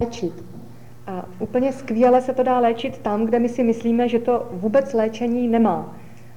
léčit. A úplně skvěle se to dá léčit tam, kde my si myslíme, že to vůbec léčení nemá.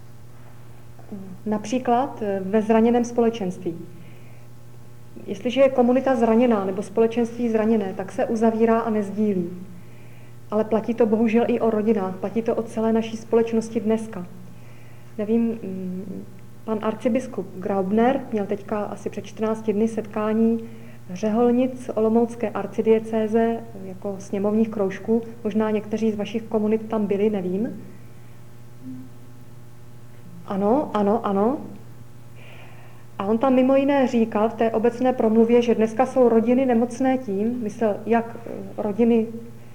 Například ve zraněném společenství. Jestliže je komunita zraněná nebo společenství zraněné, tak se uzavírá a nezdílí. Ale platí to bohužel i o rodinách, platí to o celé naší společnosti dneska. Nevím, pan arcibiskup Graubner měl teďka asi před 14 dny setkání řeholnic Olomoucké arcidiecéze jako sněmovních kroužků. Možná někteří z vašich komunit tam byli, nevím. Ano. A on tam mimo jiné říkal v té obecné promluvě, že dneska jsou rodiny nemocné tím, myslel jak rodiny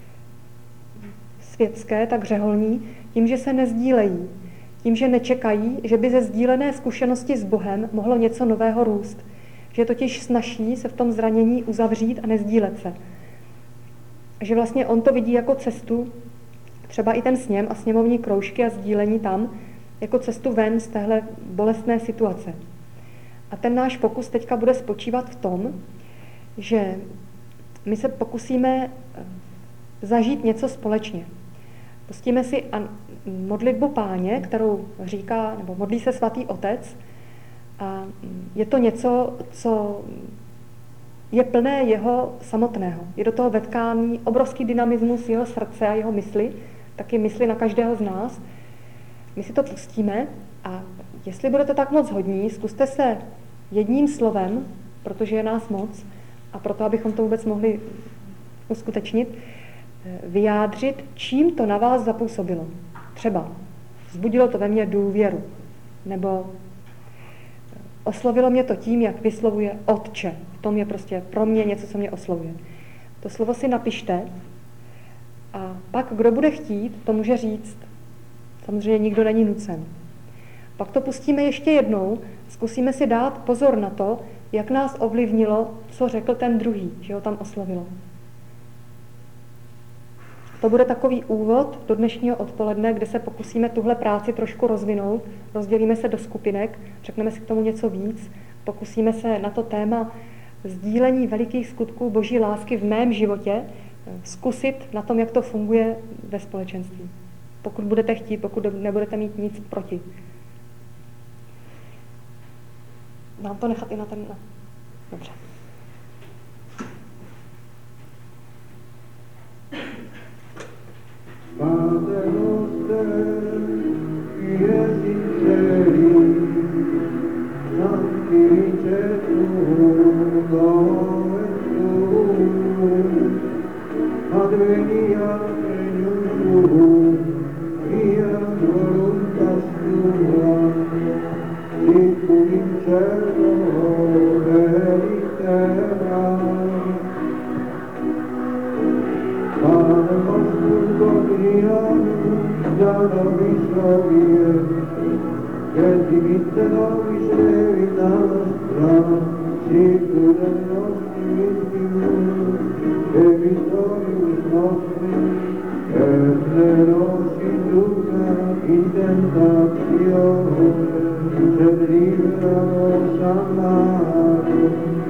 světské, tak řeholní, tím, že se nezdílejí. Tím, že nečekají, že by ze sdílené zkušenosti s Bohem mohlo něco nového růst. Že je totiž snazší se v tom zranění uzavřít a nezdílet se. Že vlastně on to vidí jako cestu, třeba i ten sněm a sněmovní kroužky a sdílení tam, jako cestu ven z téhle bolestné situace. A ten náš pokus teďka bude spočívat v tom, že my se pokusíme zažít něco společně. Pustíme si modlitbu Páně, kterou říká, nebo modlí se svatý Otec. A je to něco, co je plné jeho samotného. Je do toho vetkání obrovský dynamismus jeho srdce a jeho mysli, taky mysli na každého z nás. My si to pustíme a jestli budete tak moc hodní, zkuste se jedním slovem, protože je nás moc a proto, abychom to vůbec mohli uskutečnit, vyjádřit, čím to na vás zapůsobilo. Třeba vzbudilo to ve mně důvěru, nebo oslovilo mě to tím, jak vyslovuje Otče. V tom je prostě pro mě něco, co mě oslovuje. To slovo si napište a pak, kdo bude chtít, to může říct. Samozřejmě nikdo není nucen. Pak to pustíme ještě jednou, zkusíme si dát pozor na to, jak nás ovlivnilo, co řekl ten druhý, že ho tam oslovilo. To bude takový úvod do dnešního odpoledne, kde se pokusíme tuhle práci trošku rozvinout, rozdělíme se do skupinek, řekneme si k tomu něco víc, pokusíme se na to téma sdílení velikých skutků Boží lásky v mém životě zkusit na tom, jak to funguje ve společenství. Pokud budete chtít, pokud nebudete mít nic proti. Mám to nechat i na ten... Dobře. Padre noster, qui es in celi, sanctificetur nomen tuum, adveniat regnum tuum, fiat voluntas tua, sicut in cielo et in terra. Pane nostrum quotidianum da nobis hodie, et dimitte nobis debita nostra, sicut et nostris debitibus, debitoribus nostris, et ne nos induca in tentatione, sed libera nos a malo.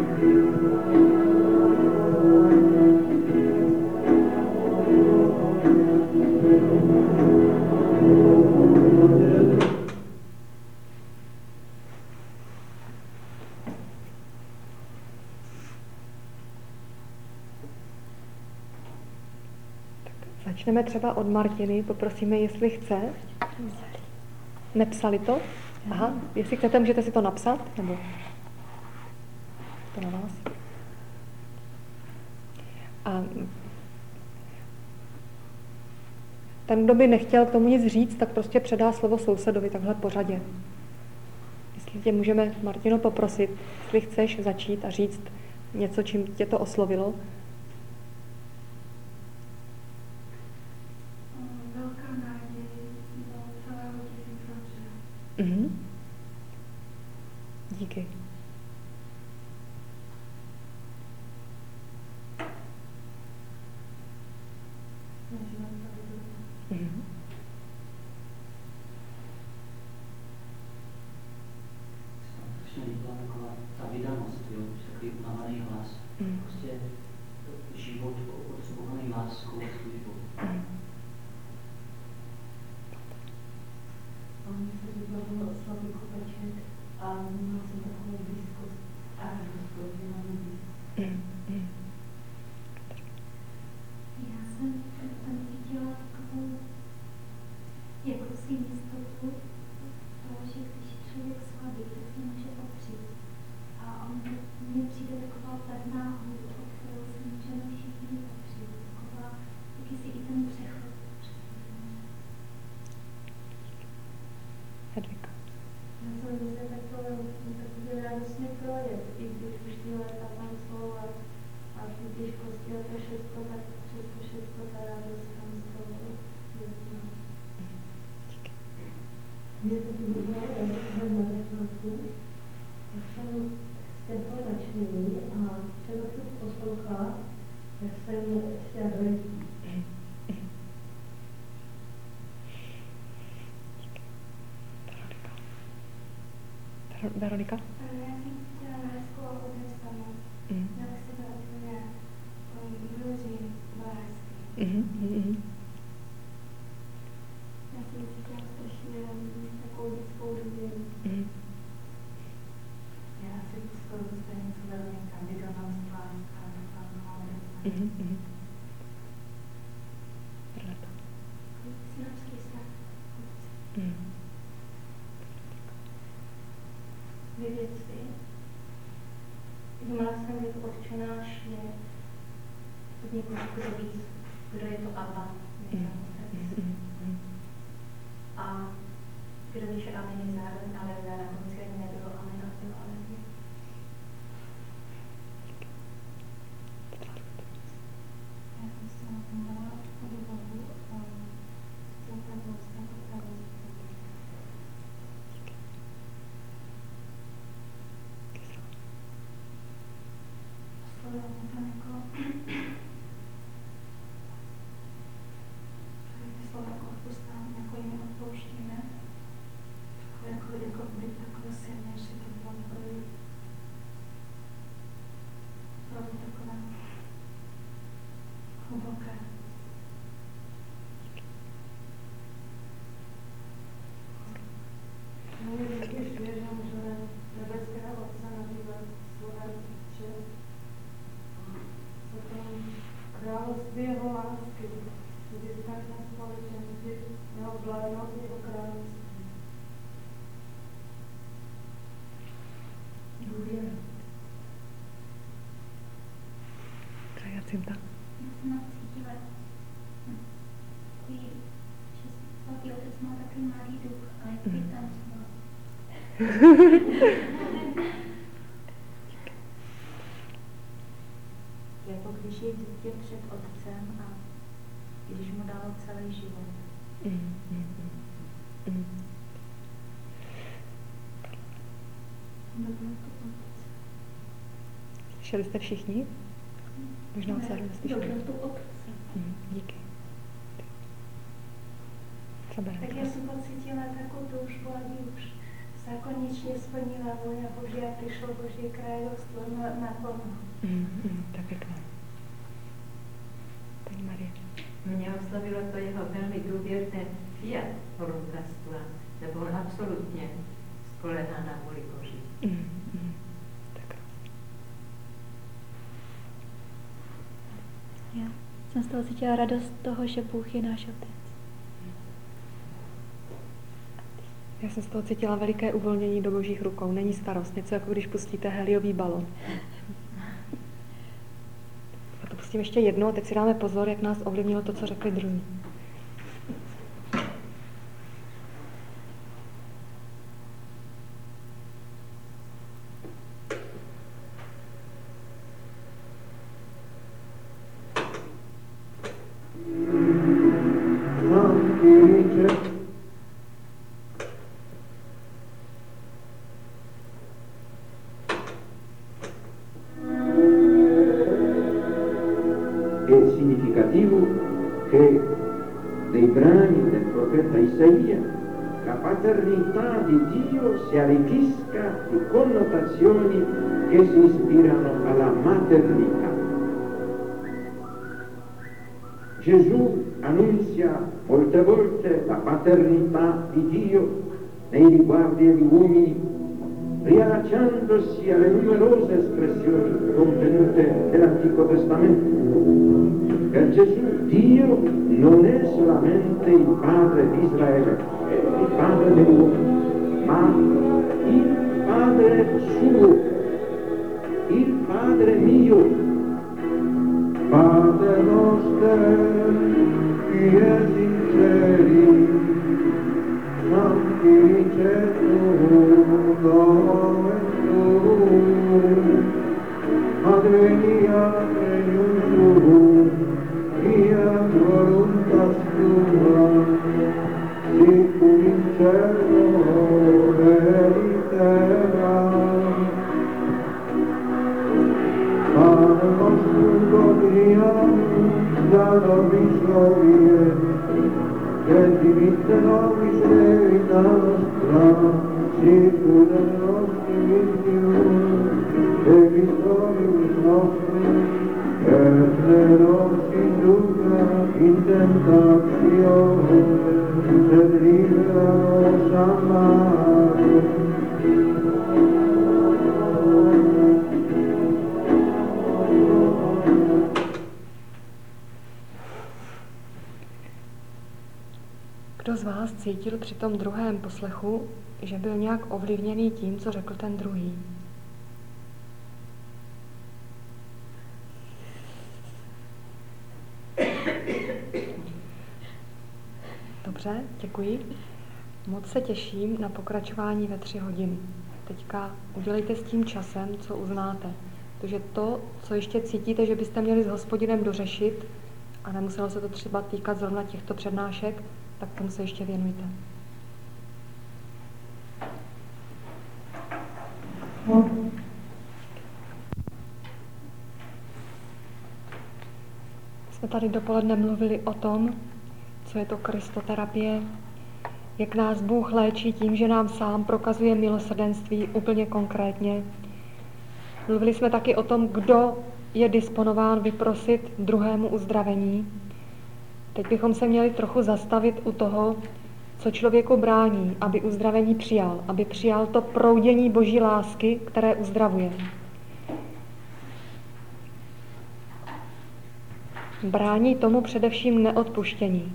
Začneme třeba od Martiny, poprosíme, jestli chce. Nepsali to? Aha, jestli chcete, můžete si to napsat, nebo to na vás. A ten, kdo by nechtěl k tomu nic říct, tak prostě předá slovo sousedovi takhle po řadě. Jestli tě můžeme, Martino, poprosit, jestli chceš začít a říct něco, čím tě to oslovilo. Velká naděje do celého tisíciletí. Díky. Strašně líbila taková ta vydanost, jo, takový unavený hlas. Prostě život potřebuje láskou a službou. A mně se vybavilo slavy Kopeček a měla jsem takovou blízkost a radost, protože mám blízkost. Já jsem tam cítila takovou jakousi jistotu toho, že když je člověk slabý, tak se může opřít. A mně přijde taková pevná hůl, o kterou se můžeme všichni opřít. Taková, taky si i ten přechod. Hedvika. Já jsem zase takový radostný projev, i když už ty léta tam jsou a ty těžkosti a to všechno, tak přesto všechno ta radost tam z toho je. Mě to bylo na začátku, jak jsem z toho načnění a třeba to poslouchala, jak jsem chtěla dojít. Veronika? Já jsem chtěla lásku a odevzdanost. Jak se to otvírá dveře lásky. Já jsem cítila strašně takovou dětskou důvěru. Já si skoro dostanu něco Veronika, vydanost, láska, odevzdanost. Synopský vztah. Dvě věci. Vnímala jsem, že to odčenáš je od někoho, kdo ví, kdo je to Abba, a kdo ví, že Amen je zároveň, ale na konci ani nebylo Amen, a bylo Amen. Já jsem se napomenula odvahu a opravdu vztahu opravdu. Oslovila mě tam jako slova jako odpustám, jako jim odpouštíme. Jako být takové silné, že to bylo opravdu takové hluboké. No, když věřím, že nebeského Otce nazývat slovem Otče, potom království jeho lásky, získání společenství, jeho vládnout jeho království. Důvěra. Jacinta? Já jsem tam cítila takový, že svatý otec má takový malý duch, ale jak by tancoval. Jako když je dítě před otcem a když mu dalo celý život. Slyšeli jste všichni? Možná se neslyšeli. Dobrotu otce. Díky. Co berete? Tak já jsem pocítila takovou toužbu, aby už se konečně splnila moja Boží a přišlo Boží královstvo na pomoc. Tak pěkné. Paní Marie. Mě oslovilo to jeho velmi důvěrné fiat voluntastva, nebo on absolutně spolehá na vůli Boží. Tak. Já jsem z toho cítila radost toho, že Bůh je náš otec. Já jsem z toho cítila veliké uvolnění do Božích rukou. Není starost, něco jako když pustíte heliový balon. A to pustím ještě jednou a teď si dáme pozor, jak nás ovlivnilo to, co řekli druhý. È significativo che dei brani del profeta Isaia la paternità di Dio si arricchisca di connotazioni che si ispirano alla maternità. Gesù annunzia molte volte la paternità di Dio nei riguardi degli uomini, riallacciandosi alle numerose espressioni contenute nell'Antico Testamento. Per Gesù Dio non è solamente il Padre di Israele, il Padre dell'uomo, ma il Padre suo, il Padre mio. Padre nostro, qui es in cieli, sanctificetur nomen tuum, adveniat regnum tuum, fiat voluntas tua, sicur in cielo et in terra. Pane nostrum quotidianum da nobis hodie, et dimitte nobis debita nostra, sicur et nostri vitium, et victorius nostrum, et ne nos induca in tentatione, sed libera nos a malo. Kdo z vás cítil při tom druhém poslechu, že byl nějak ovlivněný tím, co řekl ten druhý? Dobře, děkuji. Moc se těším na pokračování ve 3 hodiny. Teďka udělejte s tím časem, co uznáte. Protože to, co ještě cítíte, že byste měli s Hospodinem dořešit, a nemuselo se to třeba týkat zrovna těchto přednášek, tak tomu se ještě věnujte. Jsme tady dopoledne mluvili o tom, co je to kristoterapie, jak nás Bůh léčí tím, že nám sám prokazuje milosrdenství úplně konkrétně. Mluvili jsme taky o tom, kdo je disponován vyprosit druhému uzdravení. Teď bychom se měli trochu zastavit u toho, co člověku brání, aby uzdravení přijal, aby přijal to proudění Boží lásky, které uzdravuje. Brání tomu především neodpuštění.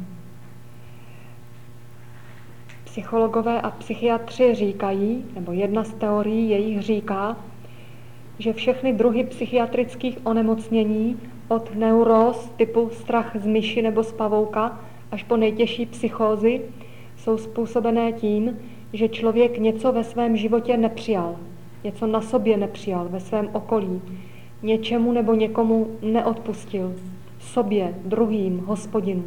Psychologové a psychiatři říkají, nebo jedna z teorií jejich říká, že všechny druhy psychiatrických onemocnění od neuróz typu strach z myši nebo z pavouka až po nejtěžší psychózy jsou způsobené tím, že člověk něco ve svém životě nepřijal, něco na sobě nepřijal, ve svém okolí, něčemu nebo někomu neodpustil, sobě, druhým, Hospodinu.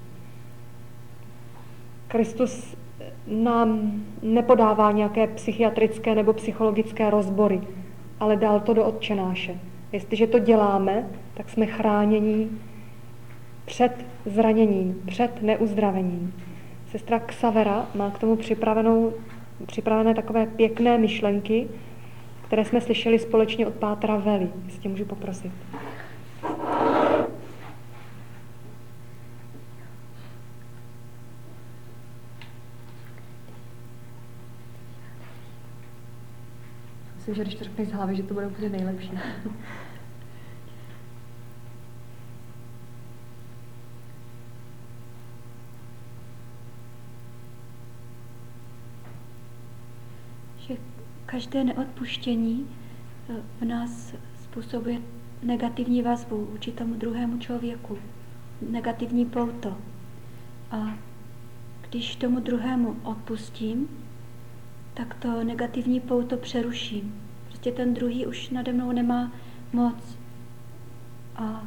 Kristus nám nepodává nějaké psychiatrické nebo psychologické rozbory, ale dal to do Otčenáše. Jestliže to děláme, tak jsme chráněni před zraněním, před neuzdravením. Sestra Xavera má k tomu připravené takové pěkné myšlenky, které jsme slyšeli společně od pátra Veli. Jestli můžu poprosit. Myslím, že když to řekneš z hlavy, že to bude úplně nejlepší. Že každé neodpuštění v nás způsobuje negativní vazbu vůči tomu druhému člověku, negativní pouto. A když tomu druhému odpustím, tak to negativní pouto přeruším. Prostě ten druhý už nade mnou nemá moc. A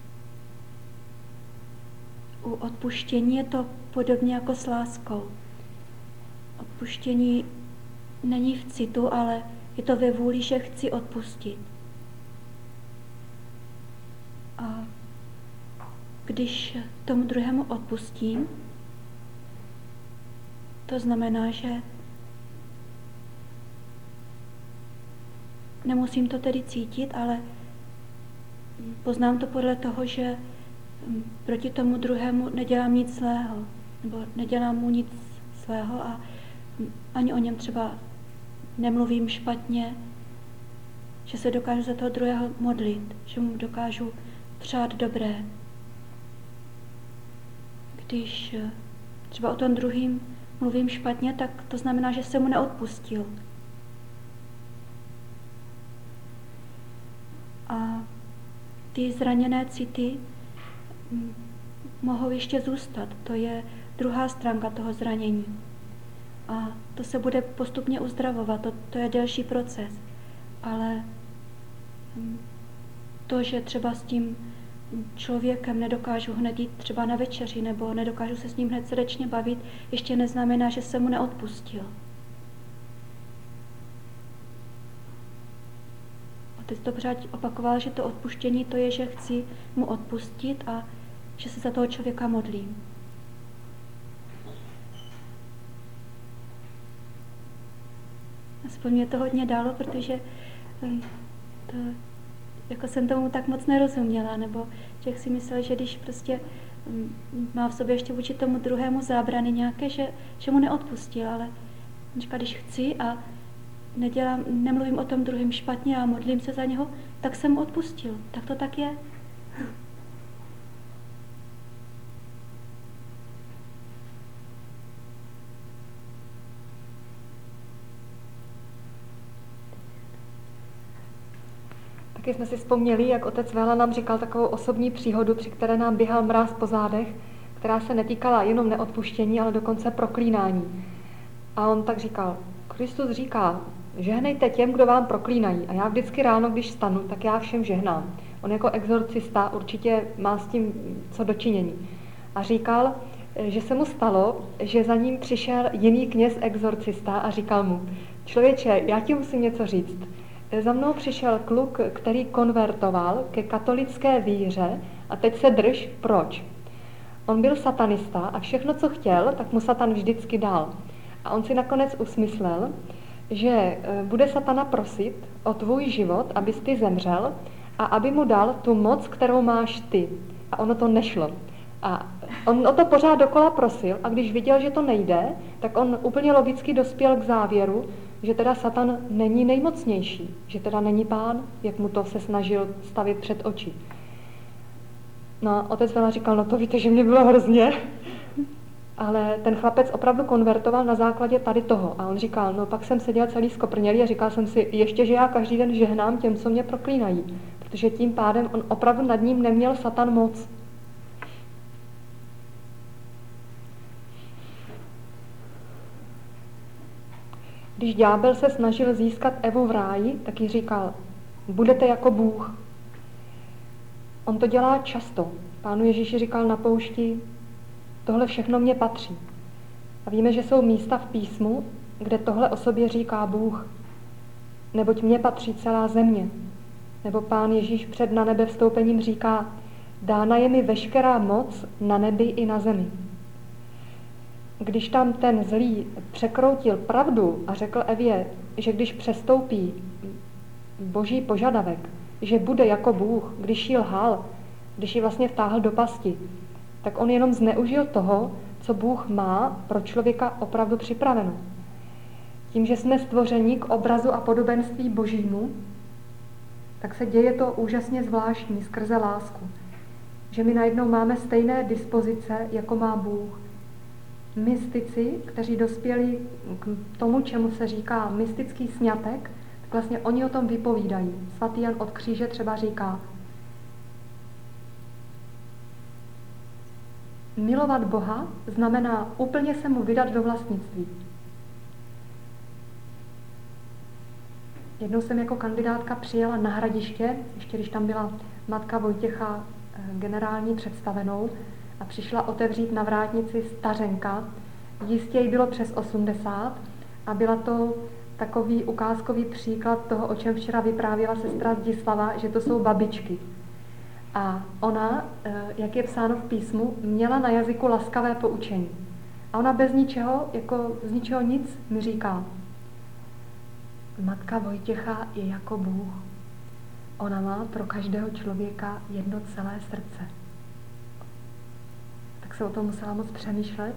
u odpuštění je to podobně jako s láskou. Odpuštění není v citu, ale je to ve vůli, že chci odpustit. A když tomu druhému odpustím, to znamená, že nemusím to tedy cítit, ale poznám to podle toho, že proti tomu druhému nedělám nic zlého, nebo nedělám mu nic zlého a ani o něm třeba nemluvím špatně, že se dokážu za toho druhého modlit, že mu dokážu přát dobré. Když třeba o tom druhým mluvím špatně, tak to znamená, že jsem mu neodpustil. A ty zraněné city mohou ještě zůstat. To je druhá stránka toho zranění. A to se bude postupně uzdravovat, to je delší proces. Ale to, že třeba s tím člověkem nedokážu hned jít třeba na večeři nebo nedokážu se s ním hned srdečně bavit, ještě neznamená, že jsem mu neodpustil. Otec to pořád opakoval, že to odpuštění to je, že chci mu odpustit a že se za toho člověka modlím. Aspoň mě to hodně dalo, protože to, jako jsem tomu tak moc nerozuměla, nebo člověk si myslel, že když prostě má v sobě ještě vůči tomu druhému zábrany nějaké, že mu neodpustil, ale říká, když chci a nemluvím o tom druhým špatně a modlím se za něho, tak jsem mu odpustil. Tak to tak je. Taky jsme si vzpomněli, jak otec Véla nám říkal takovou osobní příhodu, při které nám běhal mráz po zádech, která se netýkala jenom neodpuštění, ale dokonce proklínání. A on tak říkal, Kristus říká, žehnejte těm, kdo vám proklínají. A já vždycky ráno, když vstanu, tak já všem žehnám. On jako exorcista určitě má s tím co dočinění. A říkal, že se mu stalo, že za ním přišel jiný kněz exorcista a říkal mu, člověče, já ti musím něco říct. Za mnou přišel kluk, který konvertoval ke katolické víře a teď se drž, proč? On byl satanista a všechno, co chtěl, tak mu Satan vždycky dal. A on si nakonec usmyslel, že bude Satana prosit o tvůj život, abys ty zemřel a aby mu dal tu moc, kterou máš ty. A ono to nešlo. A on o to pořád dokola prosil a když viděl, že to nejde, tak on úplně logicky dospěl k závěru, že teda Satan není nejmocnější, že teda není pán, jak mu to se snažil stavit před oči. No a otec Véla říkal, no to víte, že mě bylo hrozně. Ale ten chlapec opravdu konvertoval na základě tady toho. A on říkal, no pak jsem seděl celý skoprnělý a říkal jsem si, ještě, že já každý den žehnám těm, co mě proklínají. Protože tím pádem on opravdu nad ním neměl Satan moc. Když ďábel se snažil získat Evu v ráji, tak jí říkal, budete jako Bůh. On to dělá často. Pánu Ježíši říkal na poušti, tohle všechno mě patří. A víme, že jsou místa v písmu, kde tohle o sobě říká Bůh. Neboť mně patří celá země. Nebo Pán Ježíš před na nebe vstoupením říká, dána je mi veškerá moc na nebi i na zemi. Když tam ten zlý překroutil pravdu a řekl Evě, že když přestoupí boží požadavek, že bude jako Bůh, když jí lhal, když ji vlastně vtáhl do pasti, tak on jenom zneužil toho, co Bůh má pro člověka opravdu připraveno. Tím, že jsme stvořeni k obrazu a podobenství božímu, tak se děje to úžasně zvláštní skrze lásku. Že my najednou máme stejné dispozice, jako má Bůh. Mystici, kteří dospěli k tomu, čemu se říká mystický sňatek, tak vlastně oni o tom vypovídají. Svatý Jan od Kříže třeba říká, milovat Boha znamená úplně se mu vydat do vlastnictví. Jednou jsem jako kandidátka přijela na Hradiště, ještě když tam byla matka Vojtěcha generální představenou, a přišla otevřít na vrátnici stařenka. Jistě jí bylo přes 80 a byla to takový ukázkový příklad toho, o čem včera vyprávěla sestra Zdislava, že to jsou babičky. A ona, jak je psáno v písmu, měla na jazyku laskavé poučení. A ona bez ničeho, jako z ničeho nic, mi říká, matka Vojtěcha je jako Bůh. Ona má pro každého člověka jedno celé srdce. tak jsem o tom musela moc přemýšlet.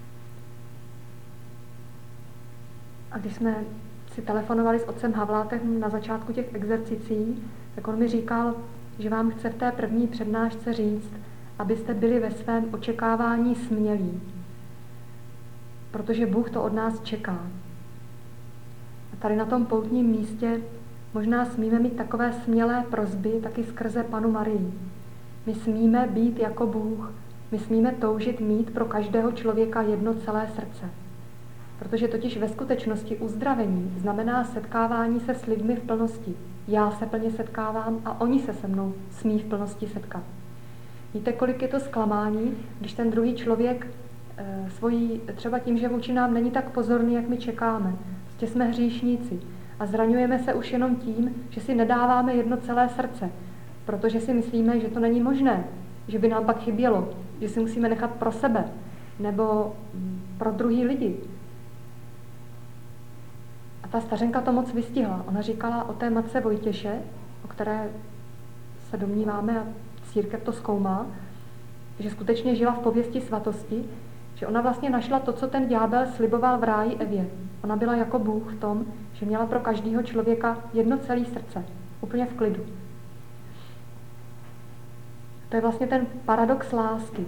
A když jsme si telefonovali s otcem Havlátem na začátku těch exercicí, tak on mi říkal, že vám chce v té první přednášce říct, abyste byli ve svém očekávání smělí, protože Bůh to od nás čeká. A tady na tom poutním místě možná smíme mít takové smělé prosby taky skrze Panu Marii. My smíme být jako Bůh, my smíme toužit mít pro každého člověka jedno celé srdce. Protože totiž ve skutečnosti uzdravení znamená setkávání se s lidmi v plnosti. Já se plně setkávám a oni se se mnou smí v plnosti setkat. Víte, kolik je to zklamání, když ten druhý člověk třeba tím, že vůči nám není tak pozorný, jak my čekáme. Prostě jsme hříšníci a zraňujeme se už jenom tím, že si nedáváme jedno celé srdce, protože si myslíme, že to není možné, že by nám pak chybělo, že si musíme nechat pro sebe nebo pro druhý lidi. A ta stařenka to moc vystihla. Ona říkala o té matce Vojtěše, o které se domníváme a církev to zkoumá, že skutečně žila v pověsti svatosti, že ona vlastně našla to, co ten ďábel sliboval v ráji Evě. Ona byla jako Bůh v tom, že měla pro každého člověka jedno celé srdce, úplně v klidu. To je vlastně ten paradox lásky.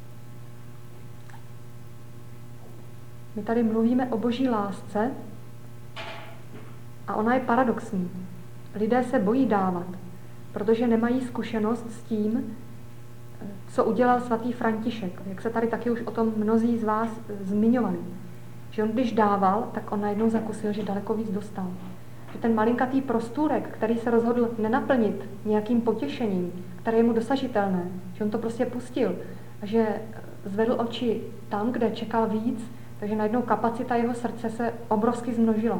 My tady mluvíme o boží lásce a ona je paradoxní. Lidé se bojí dávat, protože nemají zkušenost s tím, co udělal svatý František. Jak se tady taky už o tom mnozí z vás zmiňovali. Že on když dával, tak on najednou zakusil, že daleko víc dostal. Že ten malinkatý prostůrek, který se rozhodl nenaplnit nějakým potěšením, které je mu dosažitelné, že on to prostě pustil a že zvedl oči tam, kde čekal víc, takže najednou kapacita jeho srdce se obrovsky zmnožila.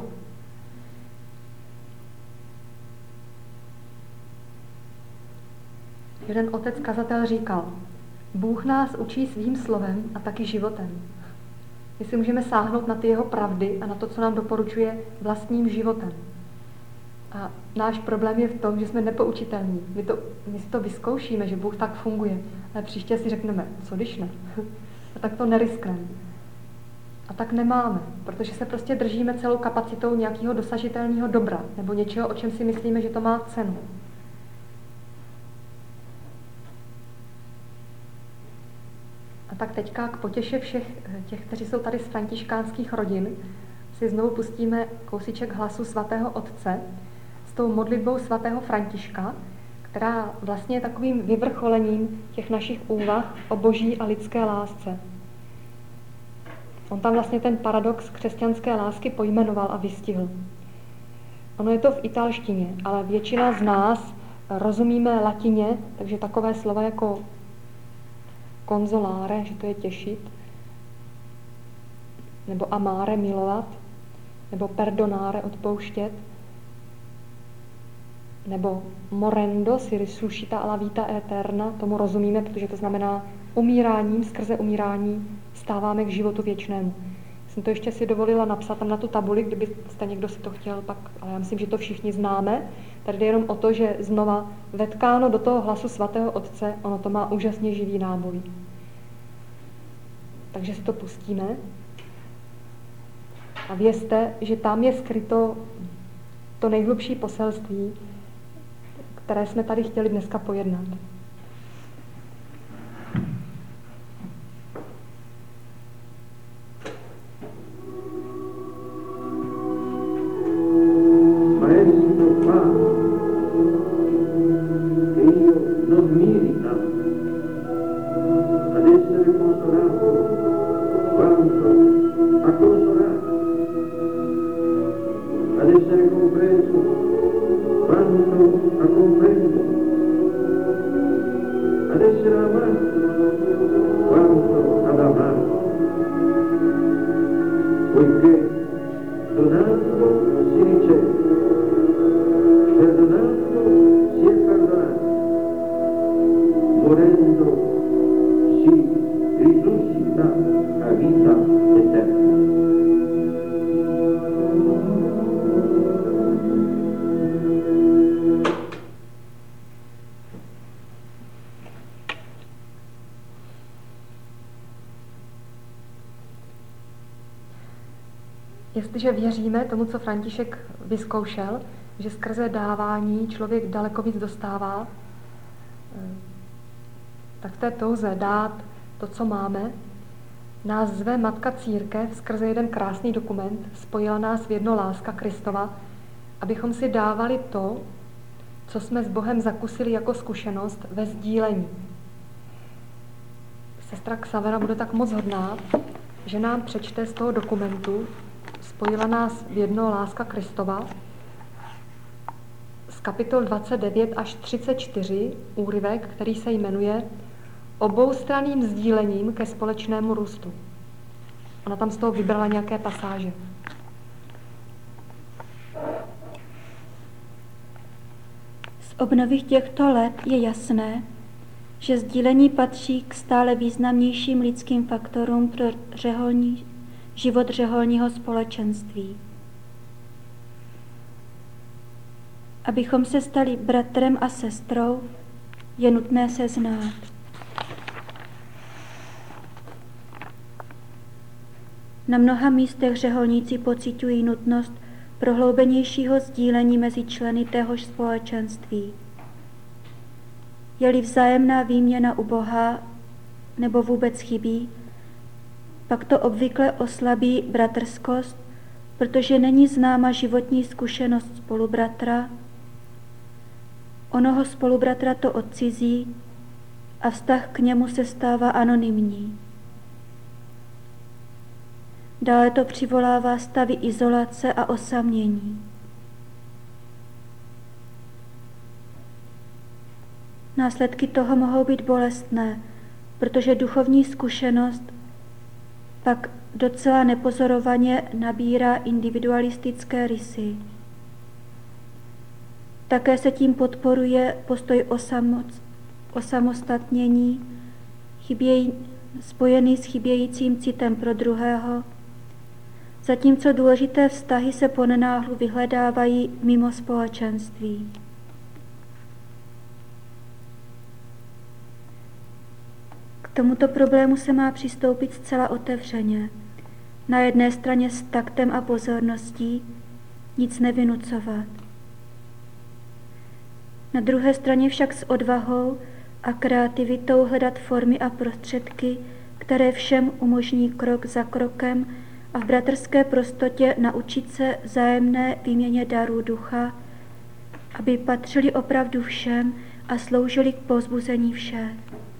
Jeden otec kazatel říkal, Bůh nás učí svým slovem a taky životem. My si můžeme sáhnout na ty jeho pravdy a na to, co nám doporučuje vlastním životem. A náš problém je v tom, že jsme nepoučitelní. My si to vyzkoušíme, že Bůh tak funguje, ale příště si řekneme, co když ne? A tak to neriskneme. A tak nemáme, protože se prostě držíme celou kapacitou nějakého dosažitelného dobra nebo něčeho, o čem si myslíme, že to má cenu. A tak teďka k potěše všech těch, kteří jsou tady z františkánských rodin, si znovu pustíme kousíček hlasu svatého Otce s tou modlitbou svatého Františka, která vlastně je takovým vyvrcholením těch našich úvah o boží a lidské lásce. On tam vlastně ten paradox křesťanské lásky pojmenoval a vystihl. Ono je to v italštině, ale většina z nás rozumíme latině, takže takové slova jako konsolare, že to je těšit, nebo amare, milovat, nebo perdonare, odpouštět, nebo morendo, si risuscita alla vita eterna, tomu rozumíme, protože to znamená umíráním, skrze umírání stáváme k životu věčnému. Jsem to ještě si dovolila napsat tam na tu tabuli, kdybyste někdo si to chtěl pak, ale já myslím, že to všichni známe. Tady jde jenom o to, že znova vetkáno do toho hlasu svatého Otce, ono to má úžasně živý náboj. Takže si to pustíme. A vězte, že tam je skryto to nejhlubší poselství, které jsme tady chtěli dneska pojednat. jestliže věříme tomu, co František vyzkoušel, že skrze dávání člověk daleko víc dostává, tak v té touze dát to, co máme, nás zve Matka Církev skrze jeden krásný dokument, spojila nás v jedno láska Kristova, abychom si dávali to, co jsme s Bohem zakusili jako zkušenost ve sdílení. Sestra Xavera bude tak moc hodná, že nám přečte z toho dokumentu Spojila nás v jedno láska Kristova z kapitol 29 až 34 úryvek, který se jmenuje Oboustranným sdílením ke společnému růstu. Ona tam z toho vybrala nějaké pasáže. Z obnovy těchto let je jasné, že sdílení patří k stále významnějším lidským faktorům pro život řeholního společenství. Abychom se stali bratrem a sestrou, je nutné se znát. Na mnoha místech řeholníci pociťují nutnost prohloubenějšího sdílení mezi členy téhož společenství. Je-li vzájemná výměna ubohá nebo vůbec chybí, pak to obvykle oslabí bratrskost, protože není známa životní zkušenost spolubratra, onoho spolubratra to odcizí a vztah k němu se stává anonymní. Dále to přivolává stavy izolace a osamění. Následky toho mohou být bolestné, protože duchovní zkušenost pak docela nepozorovaně nabírá individualistické rysy. Také se tím podporuje postoj osamostatnění, spojený s chybějícím citem pro druhého, zatímco důležité vztahy se ponenáhlu vyhledávají mimo společenství. K tomuto problému se má přistoupit zcela otevřeně. Na jedné straně s taktem a pozorností, nic nevynucovat. Na druhé straně však s odvahou a kreativitou hledat formy a prostředky, které všem umožní krok za krokem a v bratrské prostotě naučit se vzájemné výměně darů ducha, aby patřili opravdu všem a sloužili k povzbuzení všech.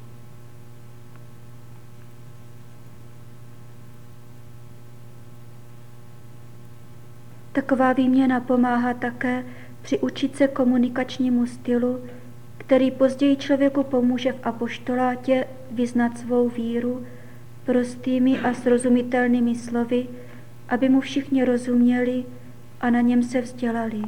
Taková výměna pomáhá také přiučit se komunikačnímu stylu, který později člověku pomůže v apoštolátě vyznat svou víru prostými a srozumitelnými slovy, aby mu všichni rozuměli a na něm se vzdělali.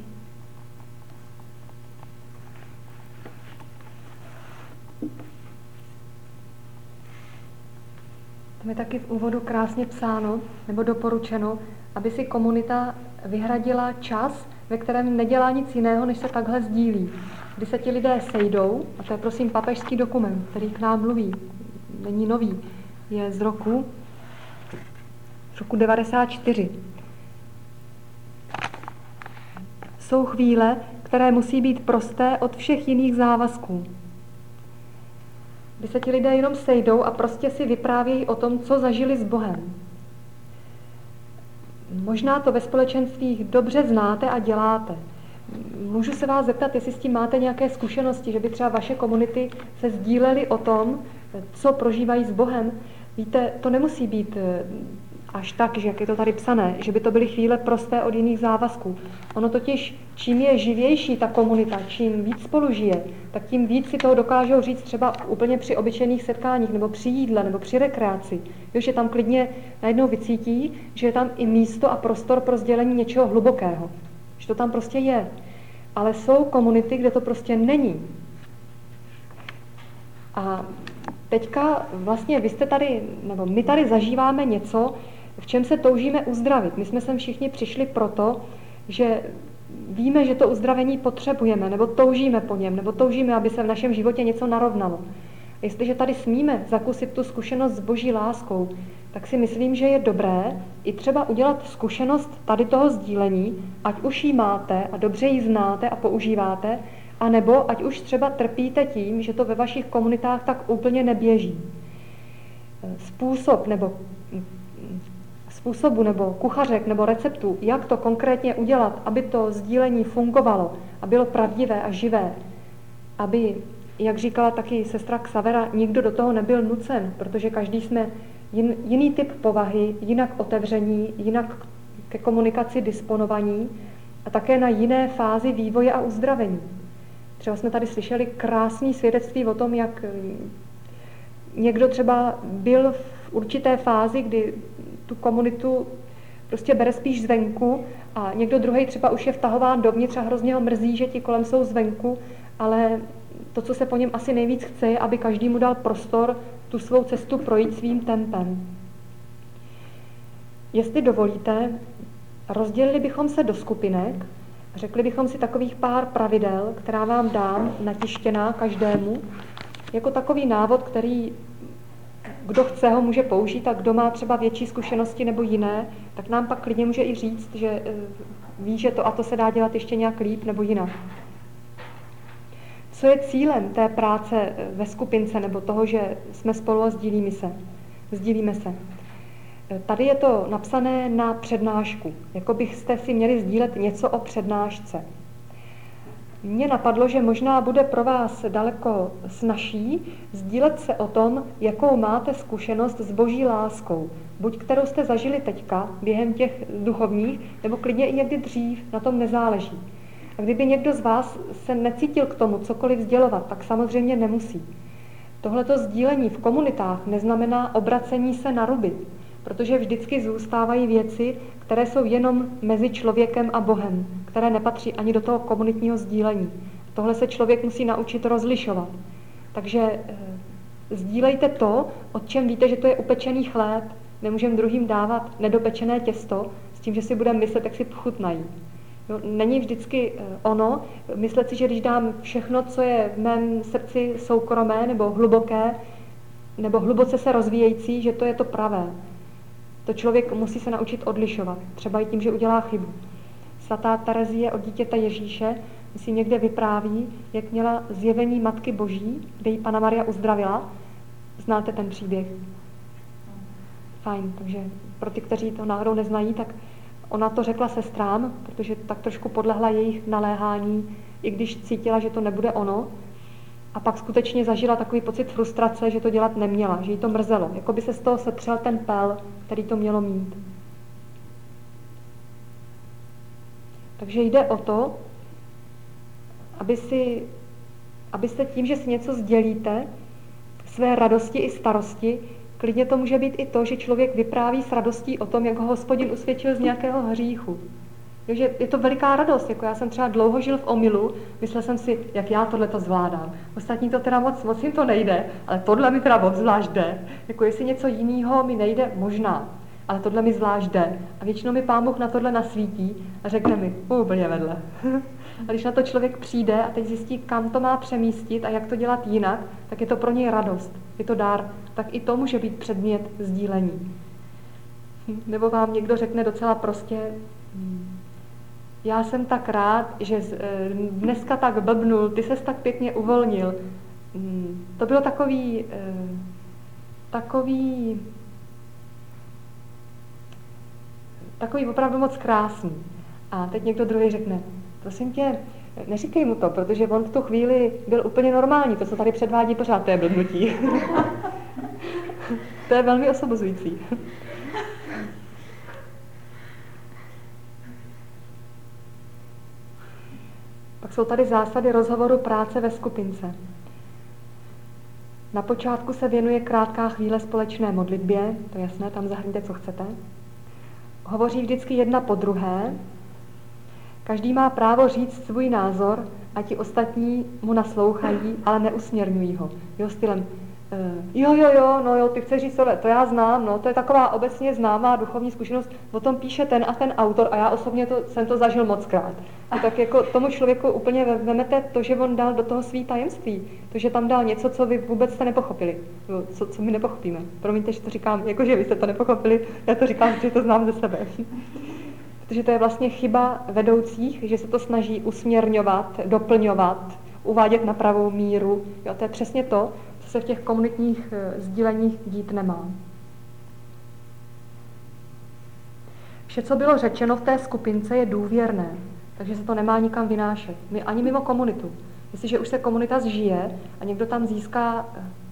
Tam je taky v úvodu krásně psáno nebo doporučeno, aby si komunita vyhradila čas, ve kterém nedělá nic jiného, než se takhle sdílí. Kdy se ti lidé sejdou, a to je prosím papežský dokument, který k nám mluví, není nový, je z roku 94. Jsou chvíle, které musí být prosté od všech jiných závazků. Kdy se ti lidé jenom sejdou a prostě si vyprávějí o tom, co zažili s Bohem. Možná to ve společenstvích dobře znáte a děláte. Můžu se vás zeptat, jestli s tím máte nějaké zkušenosti, že by třeba vaše komunity se sdílely o tom, co prožívají s Bohem. Víte, to nemusí být až tak, že jak je to tady psané, že by to byly chvíle prosté od jiných závazků. Ono totiž, čím je živější ta komunita, čím víc spolu žije, tak tím víc si toho dokážou říct třeba úplně při obyčejných setkáních, nebo při jídle, nebo při rekreaci. Jo, že tam klidně najednou vycítí, že je tam i místo a prostor pro sdělení něčeho hlubokého. Že to tam prostě je. Ale jsou komunity, kde to prostě není. A teďka vlastně vy jste tady, nebo my tady zažíváme něco, v čem se toužíme uzdravit. My jsme sem všichni přišli proto, že víme, že to uzdravení potřebujeme, nebo toužíme po něm, nebo toužíme, aby se v našem životě něco narovnalo. Jestliže tady smíme zakusit tu zkušenost s Boží láskou, tak si myslím, že je dobré i třeba udělat zkušenost tady toho sdílení, ať už ji máte a dobře ji znáte a používáte, anebo ať už třeba trpíte tím, že to ve vašich komunitách tak úplně neběží. Způsobu nebo kuchařek nebo receptů, jak to konkrétně udělat, aby to sdílení fungovalo a bylo pravdivé a živé, aby, jak říkala taky sestra Xavera, nikdo do toho nebyl nucen, protože každý jsme jiný typ povahy, jinak otevření, jinak ke komunikaci disponovaní a také na jiné fázi vývoje a uzdravení. Třeba jsme tady slyšeli krásné svědectví o tom, jak někdo třeba byl v určité fázi, kdy tu komunitu prostě bere spíš zvenku a někdo druhý třeba už je vtahován dovnitř a hrozně ho mrzí, že ti kolem jsou zvenku, ale to, co se po něm asi nejvíc chce, je, aby každý mu dal prostor tu svou cestu projít svým tempem. Jestli dovolíte, rozdělili bychom se do skupinek a řekli bychom si takových pár pravidel, která vám dám natištěná každému, jako takový návod, který kdo chce, ho může použít a kdo má třeba větší zkušenosti nebo jiné, tak nám pak klidně může i říct, že ví, že to a to se dá dělat ještě nějak líp nebo jinak. Co je cílem té práce ve skupince nebo toho, že jsme spolu a sdílíme se? Tady je to napsané na přednášku, jako byste si měli sdílet něco o přednášce. Mně napadlo, že možná bude pro vás daleko snazší sdílet se o tom, jakou máte zkušenost s Boží láskou, buď kterou jste zažili teďka během těch duchovních, nebo klidně i někdy dřív, na tom nezáleží. A kdyby někdo z vás se necítil k tomu cokoliv sdělovat, tak samozřejmě nemusí. Tohleto sdílení v komunitách neznamená obracení se na ruby, protože vždycky zůstávají věci, které jsou jenom mezi člověkem a Bohem, které nepatří ani do toho komunitního sdílení. Tohle se člověk musí naučit rozlišovat. Takže sdílejte to, o čem víte, že to je upečený chléb. Nemůžeme druhým dávat nedopečené těsto s tím, že si budeme myslet, jak si chutnají. No, není vždycky ono myslet si, že když dám všechno, co je v mém srdci soukromé nebo hluboké, nebo hluboce se rozvíjející, že to je to pravé. To člověk musí se naučit odlišovat, třeba i tím, že udělá chybu. Svatá Terezie od dítěte Ježíše si někde vypráví, jak měla zjevení Matky Boží, kde ji Panna Maria uzdravila. Znáte ten příběh? Fajn, takže pro ty, kteří to náhodou neznají, tak ona to řekla sestrám, protože tak trošku podlehla jejich naléhání, i když cítila, že to nebude ono. A pak skutečně zažila takový pocit frustrace, že to dělat neměla, že jí to mrzelo. Jako by se z toho setřel ten pel, který to mělo mít. Takže jde o to, abyste tím, že si něco sdělíte, své radosti i starosti, klidně to může být i to, že člověk vypráví s radostí o tom, jak ho Hospodin usvědčil z nějakého hříchu. Takže je to veliká radost, jako já jsem třeba dlouho žil v omylu, myslel jsem si, jak já tohleto zvládám. Ostatní to teda moc jim to nejde, ale tohle mi teda obzvlášť jde. Jako jestli něco jiného mi nejde, možná, ale tohle mi zvlášť jde. A většinou mi Pán Bůh na tohle nasvítí a řekne mi, úplně vedle. A když na to člověk přijde a teď zjistí, kam to má přemístit a jak to dělat jinak, tak je to pro něj radost, je to dár. Tak i to může být předmět sdílení. Nebo vám někdo řekne docela prostě, já jsem tak rád, že dneska tak blbnul, ty ses tak pěkně uvolnil. To bylo takový opravdu moc krásný. A teď někdo druhý řekne, prosím tě, neříkej mu to, protože on v tu chvíli byl úplně normální, to, co tady předvádí pořád, to je blbnutí. To je velmi osobozující. Pak jsou tady zásady rozhovoru práce ve skupince. Na počátku se věnuje krátká chvíle společné modlitbě, to je jasné, tam zahrňte, co chcete. Hovoří vždycky jedna po druhé. Každý má právo říct svůj názor a ti ostatní mu naslouchají, ale neusměrňují ho. Jeho stylem, jo, ty chceš říct tohle, to já znám, no, to je taková obecně známá duchovní zkušenost, o tom píše ten a ten autor a já osobně jsem to zažil mockrát. A tak jako tomu člověku úplně vemete to, že on dal do toho svý tajemství, to, že tam dal něco, co vy vůbec jste nepochopili, co my nepochopíme. Promiňte, že to říkám, jakože vy jste to nepochopili, já to říkám, že to znám ze sebe. Protože to je vlastně chyba vedoucích, že se to snaží usměrňovat, doplňovat, uvádět na pravou míru. Jo, to je přesně to, co se v těch komunitních sdíleních dít nemá. Vše, co bylo řečeno v té skupince, je důvěrné, takže se to nemá nikam vynášet. My ani mimo komunitu. Jestliže už se komunita zžije a někdo tam získá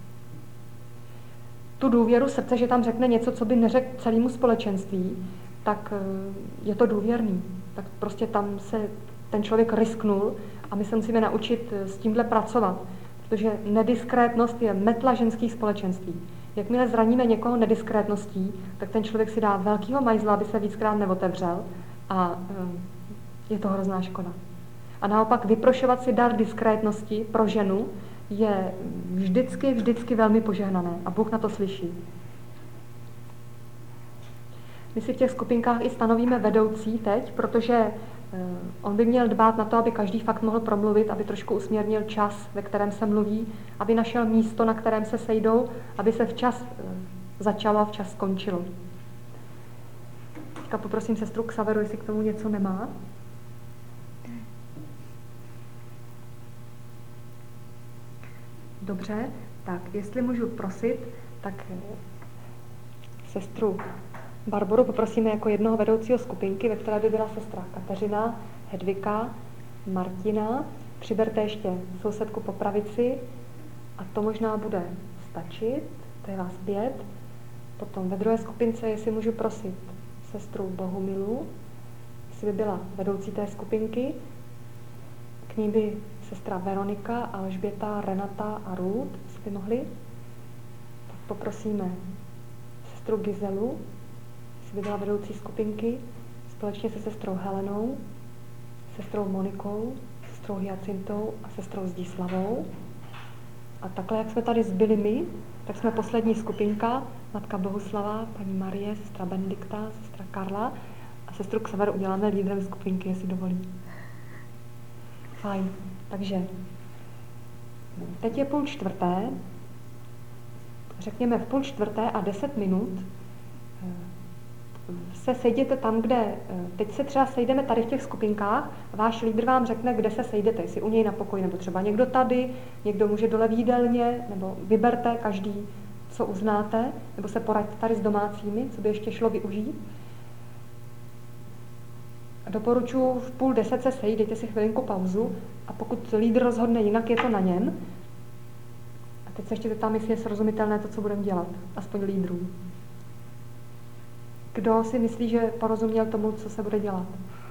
tu důvěru srdce, že tam řekne něco, co by neřekl celému společenství, tak je to důvěrný. Tak prostě tam se ten člověk risknul a my se musíme naučit s tímhle pracovat, protože nediskrétnost je metla ženských společenství. Jakmile zraníme někoho nediskrétností, tak ten člověk si dá velkýho majzla, aby se víckrát neotevřel a je to hrozná škoda. A naopak vyprošovat si dar diskrétnosti pro ženu je vždycky velmi požehnané a Bůh na to slyší. My si v těch skupinkách i stanovíme vedoucí teď, protože on by měl dbát na to, aby každý fakt mohl promluvit, aby trošku usměrnil čas, ve kterém se mluví, aby našel místo, na kterém se sejdou, aby se včas začalo a včas skončilo. Teďka poprosím sestru Xaveru, jestli k tomu něco nemá. Dobře, tak jestli můžu prosit, tak sestru Barboru poprosíme jako jednoho vedoucího skupinky, ve které by byla sestra Kateřina, Hedvika, Martina. Přiberte ještě sousedku po pravici a to možná bude stačit, to je vás 5. Potom ve druhé skupince, jestli můžu prosit sestru Bohumilu, jestli by byla vedoucí té skupinky. K ní by sestra Veronika, Alžběta, Renata a Ruth, jestli by mohli. Tak poprosíme sestru Gizelu, by byla vedoucí skupinky, společně se sestrou Helenou, sestrou Monikou, sestrou Hyacintou a sestrou Zdislavou. A takhle, jak jsme tady zbyli my, tak jsme poslední skupinka, matka Bohuslava, paní Marie, sestra Benedikta, sestra Karla a sestru Xaveru uděláme lídrem skupinky, jestli dovolí. Fajn, takže teď je 3:30, řekněme v 3:30 a 10 minut se sejděte tam, kde, teď se třeba sejdeme tady v těch skupinkách, váš lídr vám řekne, kde se sejdete, jestli u něj na pokoji, nebo třeba někdo tady, někdo může dole v jídelně, nebo vyberte každý, co uznáte, nebo se poraďte tady s domácími, co by ještě šlo využít. Doporučuji v 9:30 se sejít, dejte si chvilinku pauzu a pokud lídr rozhodne jinak, je to na něm. A teď se ještě zeptám, jestli je srozumitelné to, co budeme dělat, aspoň lídrů. Kdo si myslí, že porozuměl tomu, co se bude dělat?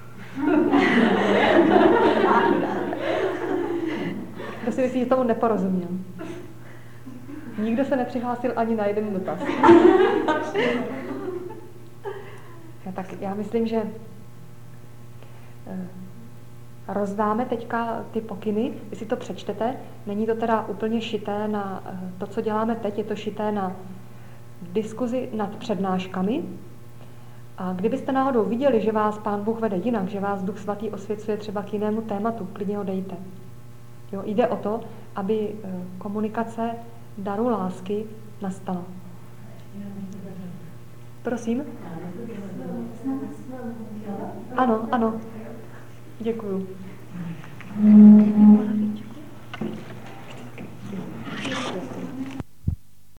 Kdo si myslí, že tomu neporozuměl? Nikdo se nepřihlásil ani na jeden dotaz. No, tak já myslím, že rozdáme teďka ty pokyny, vy si to přečtete, není to teda úplně šité na to, co děláme teď, je to šité na diskuzi nad přednáškami. A kdybyste náhodou viděli, že vás Pán Bůh vede jinak, že vás Duch Svatý osvěcuje třeba k jinému tématu, klidně ho dejte. Jo, jde o to, aby komunikace daru lásky nastala. Prosím? Ano, ano. Děkuju.